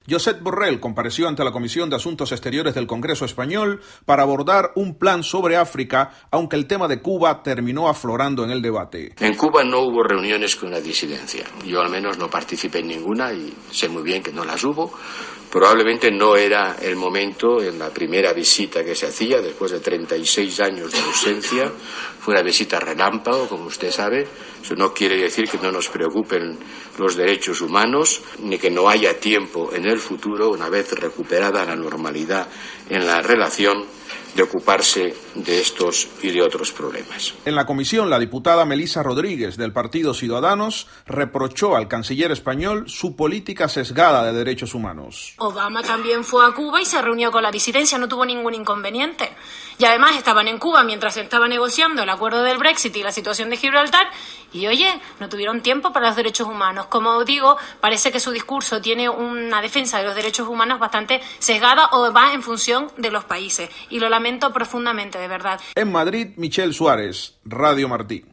Josep Borrell compareció ante la Comisión de Asuntos Exteriores del Congreso Español para abordar un plan sobre África, aunque el tema de Cuba terminó aflorando en el debate. En Cuba no hubo reuniones con la disidencia. Yo al menos no participé en ninguna y sé muy bien que no las hubo. Probablemente no era el momento en la primera visita que se hacía, después de 36 años de ausencia. Fue una visita relámpago, como usted sabe. Eso no quiere decir que no nos preocupen los derechos humanos, ni que no haya tiempo en el futuro, una vez recuperada la normalidad en la relación, de ocuparse de estos y de otros problemas. En la comisión, la diputada Melisa Rodríguez, del Partido Ciudadanos, reprochó al canciller español su política sesgada de derechos humanos. Obama también fue a Cuba y se reunió con la disidencia, no tuvo ningún inconveniente. Y además estaban en Cuba mientras se estaba negociando el acuerdo del Brexit y la situación de Gibraltar, y oye, no tuvieron tiempo para los derechos humanos. Como digo, parece que su discurso tiene una defensa de los derechos humanos bastante sesgada o va en función de los países. Y lo lamento profundamente, de verdad. En Madrid, Michelle Suárez, Radio Martí.